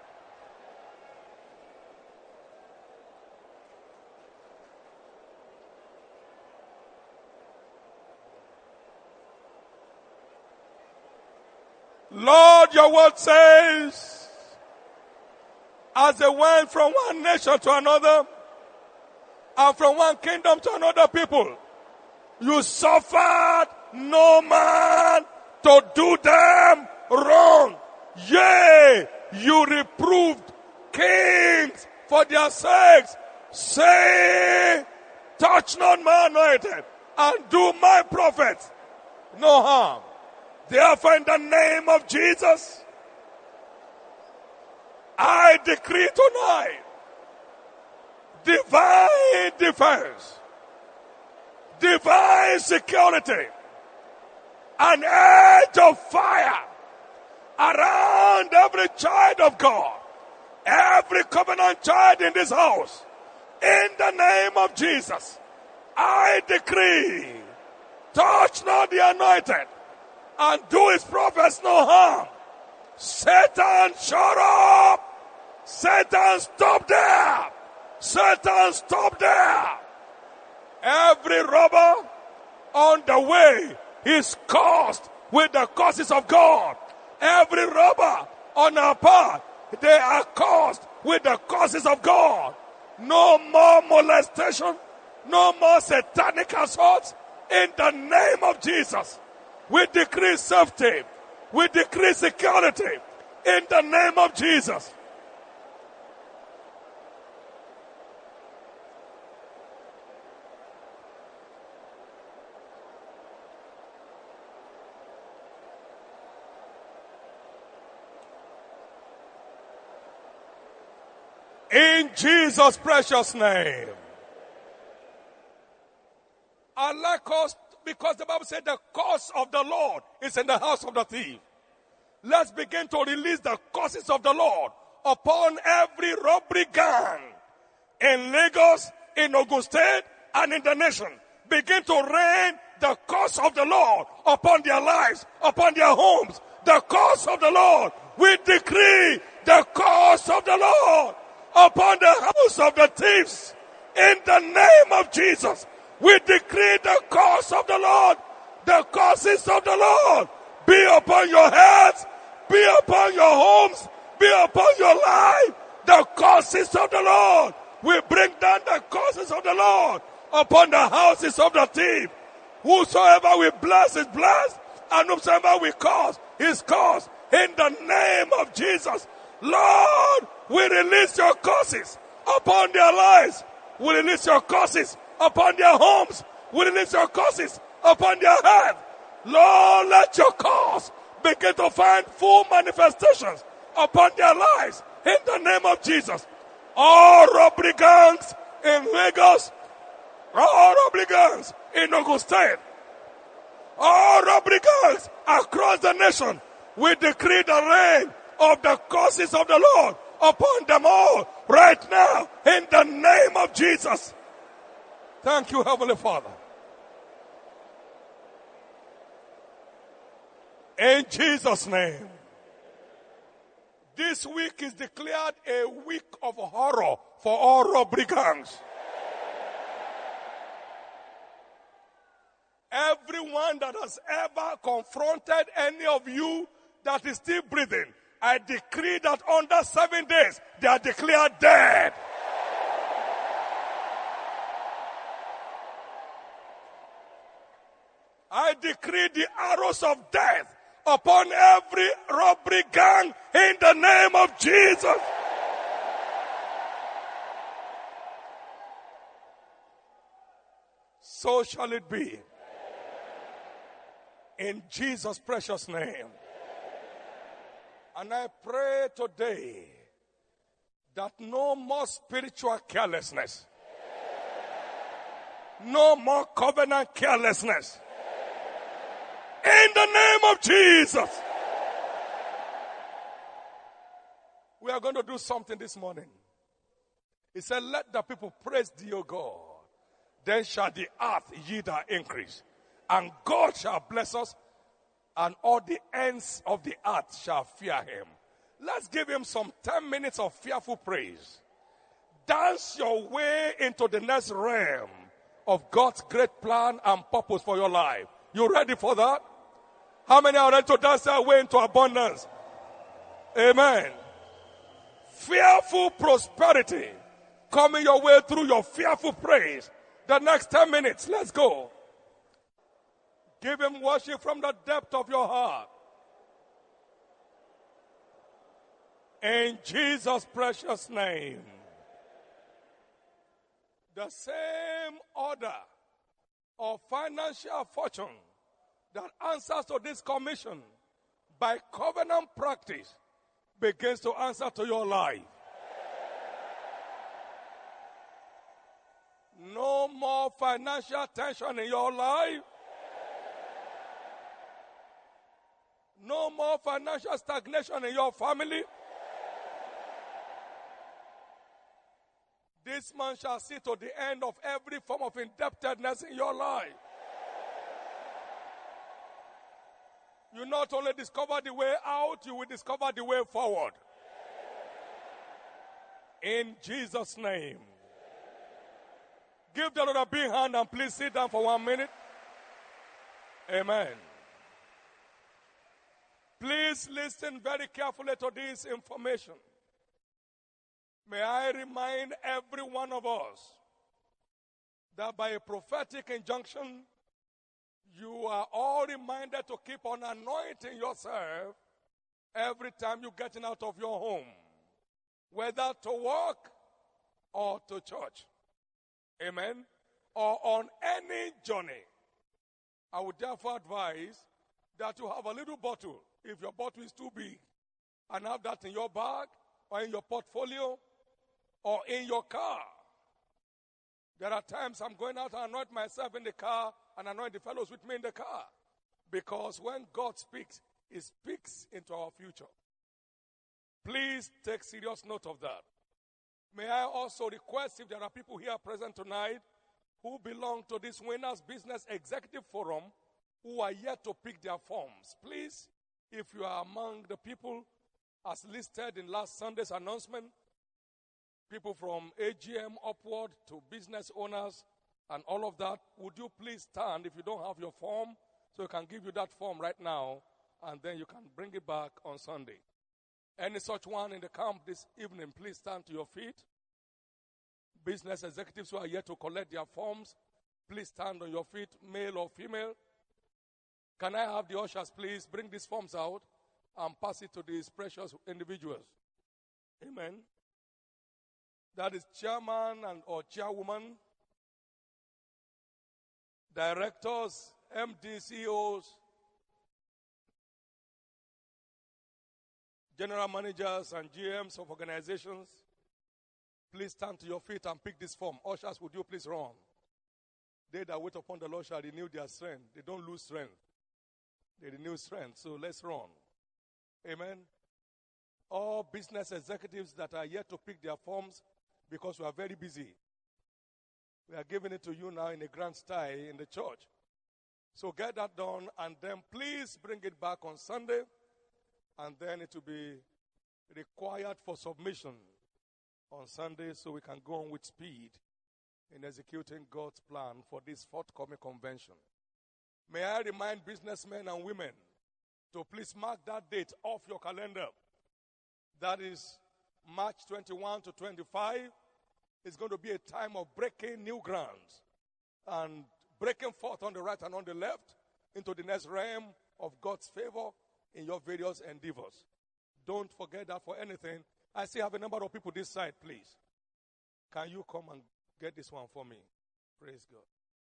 Lord, your word says, as they went from one nation to another, and from one kingdom to another people, You suffered no man to do them wrong. Yea, you reproved kings for their sakes. Say, touch not my anointed, and do my prophets no harm. Therefore, in the name of Jesus, I decree tonight divine defense, divine security, an edge of fire around every child of God, every covenant child in this house. In the name of Jesus, I decree, touch not the anointed, and do his prophets no harm. Satan, shut up! Satan, stop there! Satan, stop there! Every robber on the way is cursed with the curses of God. Every robber on our path, they are cursed with the curses of God. No more molestation, no more satanic assaults. In the name of Jesus, we decree safety, we decree security. In the name of Jesus. In Jesus' precious name. I like us because the Bible said the curse of the Lord is in the house of the thief. Let's begin to release the curses of the Lord upon every robbery gang in Lagos, in Ogun State, and in the nation. Begin to rain the curse of the Lord upon their lives, upon their homes. The curse of the Lord. We decree the curse of the Lord upon the house of the thieves. In the name of Jesus, we decree the curse of the Lord, the curses of the Lord be upon your heads, be upon your homes, be upon your life. The curses of the Lord. We bring down the curses of the Lord upon the houses of the thief. Whosoever we bless is blessed, and whosoever we curse is cursed. In the name of Jesus, Lord, we release your curses upon their lives. We release your curses upon their homes. We release your curses upon their head. Lord, let your curse begin to find full manifestations upon their lives. In the name of Jesus. All robbery gangs in Lagos, all robbery gangs in Ogun State, all robbery gangs across the nation, we decree the reign of the curses of the Lord upon them all right now in the name of Jesus. Thank you, Heavenly Father. In Jesus' name. This week is declared a week of horror for all robbery gangs. Everyone that has ever confronted any of you that is still breathing, I decree that under seven days, they are declared dead. I decree the arrows of death upon every robbery gang in the name of Jesus. So shall it be. In Jesus' precious name. And I pray today that no more spiritual carelessness, no more covenant carelessness. In the name of Jesus. We are going to do something this morning. He said, let the people praise thee, O God. Then shall the earth yield her increase. And God shall bless us, and all the ends of the earth shall fear him. Let's give him some ten minutes of fearful praise. Dance your way into the next realm of God's great plan and purpose for your life. You ready for that? How many are ready to dance their way into abundance? Amen. Fearful prosperity coming your way through your fearful praise. The next ten minutes, let's go. Give him worship from the depth of your heart. In Jesus' precious name. The same order of financial fortune that answers to this commission by covenant practice begins to answer to your life. No more financial tension in your life. No more financial stagnation in your family. This man shall see to the end of every form of indebtedness in your life. You not only discover the way out, you will discover the way forward. In Jesus' name. Give the Lord a big hand and please sit down for one minute. Amen. Please listen very carefully to this information. May I remind every one of us that by a prophetic injunction, you are all reminded to keep on anointing yourself every time you're getting out of your home, whether to work or to church. Amen. Or on any journey. I would therefore advise that you have a little bottle, if your bottle is too big, and have that in your bag or in your portfolio or in your car. There are times I'm going out and anoint myself in the car and anoint the fellows with me in the car. Because when God speaks, he speaks into our future. Please take serious note of that. May I also request, if there are people here present tonight who belong to this Winners Business Executive Forum who are yet to pick their forms, please, if you are among the people as listed in last Sunday's announcement, people from A G M upward to business owners and all of that, would you please stand if you don't have your form, so we can give you that form right now, and then you can bring it back on Sunday. Any such one in the camp this evening, please stand to your feet. Business executives who are yet to collect their forms, please stand on your feet, male or female. Can I have the ushers please bring these forms out and pass it to these precious individuals? Amen. That is chairman and or chairwoman, directors, M D, C E Os, general managers and G Ms of organizations. Please stand to your feet and pick this form. Ushers, would you please run? They that wait upon the Lord shall renew their strength. They don't lose strength. They renew strength. So let's run. Amen. All business executives that are yet to pick their forms, because we are very busy, we are giving it to you now in a grand style in the church. So get that done, and then please bring it back on Sunday, and then it will be required for submission on Sunday, so we can go on with speed in executing God's plan for this forthcoming convention. May I remind businessmen and women to please mark that date off your calendar. That is March twenty-first to twenty-fifth. It's going to be a time of breaking new grounds and breaking forth on the right and on the left into the next realm of God's favor in your various endeavors. Don't forget that for anything. I still have a number of people this side, please. Can you come and get this one for me? Praise God.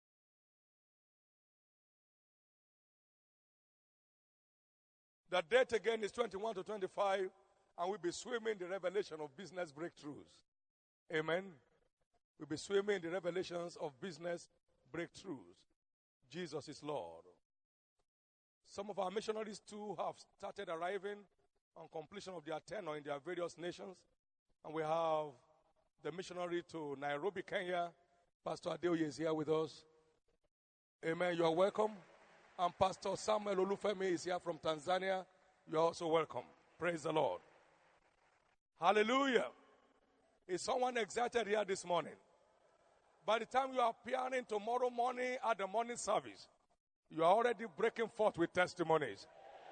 The date again is twenty-first to twenty-fifth, and we'll be swimming in the revelation of business breakthroughs. Amen. We'll be swimming in the revelations of business breakthroughs. Jesus is Lord. Some of our missionaries too have started arriving on completion of their tenure in their various nations. And we have the missionary to Nairobi, Kenya. Pastor Adeoye is here with us. Amen. You are welcome. And Pastor Samuel Olufemi is here from Tanzania. You are also welcome. Praise the Lord. Hallelujah. Is someone excited here this morning? By the time you are appearing tomorrow morning at the morning service, you are already breaking forth with testimonies.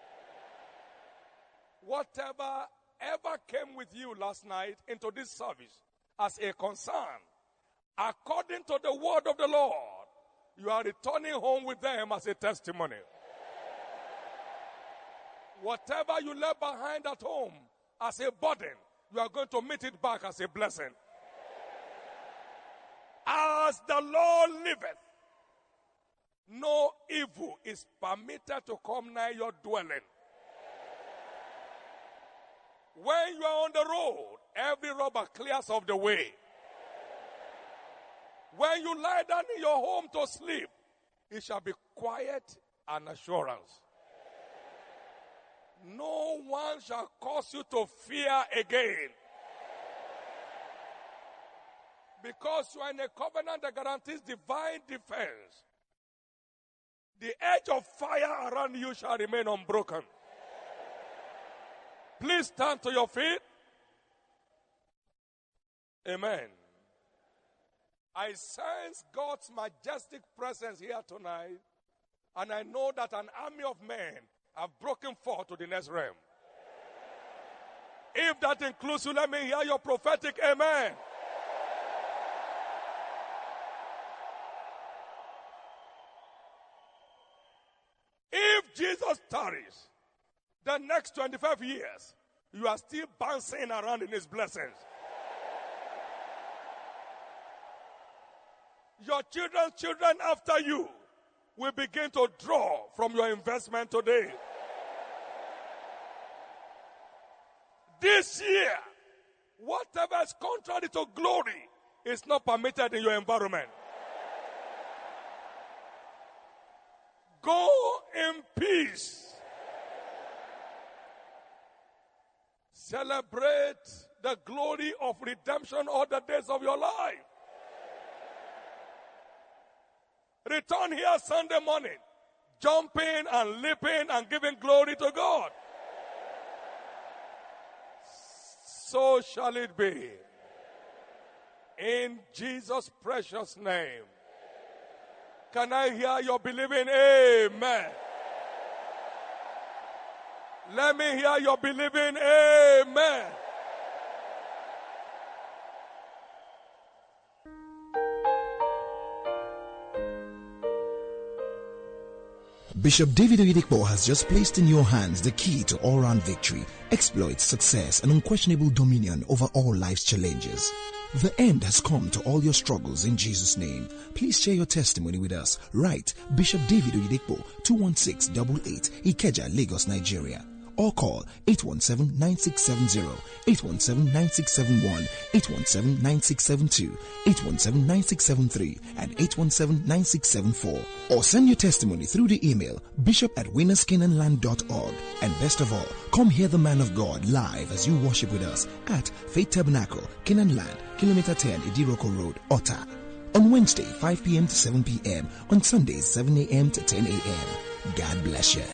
Whatever ever came with you last night into this service as a concern, according to the word of the Lord, you are returning home with them as a testimony. Whatever you left behind at home as a burden, you are going to meet it back as a blessing. As the Lord liveth, no evil is permitted to come nigh your dwelling. When you are on the road, every robber clears off the way. When you lie down in your home to sleep, it shall be quiet and assurance. No one shall cause you to fear again. Because you are in a covenant that guarantees divine defense. The edge of fire around you shall remain unbroken. Please stand to your feet. Amen. I sense God's majestic presence here tonight, and I know that an army of men have broken forth to the next realm. If that includes you, let me hear your prophetic amen. If Jesus tarries the next twenty-five years, you are still bouncing around in his blessings. Your children's children after you will begin to draw from your investment today. This year, whatever is contrary to glory is not permitted in your environment. Go in peace. Celebrate the glory of redemption all the days of your life. Return here Sunday morning, jumping and leaping and giving glory to God. So shall it be. In Jesus' precious name. Can I hear your believing amen? Let me hear your believing amen. Bishop David Oyedepo has just placed in your hands the key to all-round victory, exploits, success, and unquestionable dominion over all life's challenges. The end has come to all your struggles in Jesus' name. Please share your testimony with us. Write Bishop David Oyedepo, two one six eight eight, Ikeja, Lagos, Nigeria. Or call eight one seven, nine six seven zero, eight one seven, nine six seven one, eight one seven, nine six seven two, eight one seven, nine six seven three, and eight one seven, nine six seven four. Or send your testimony through the email bishop at winners canaan land dot org. And best of all, come hear the man of God live as you worship with us at Faith Tabernacle, Canaan Land, Kilometer ten, Idiroko Road, Otta. On Wednesday, five p.m. to seven p.m. On Sundays, seven a.m. to ten a.m. God bless you.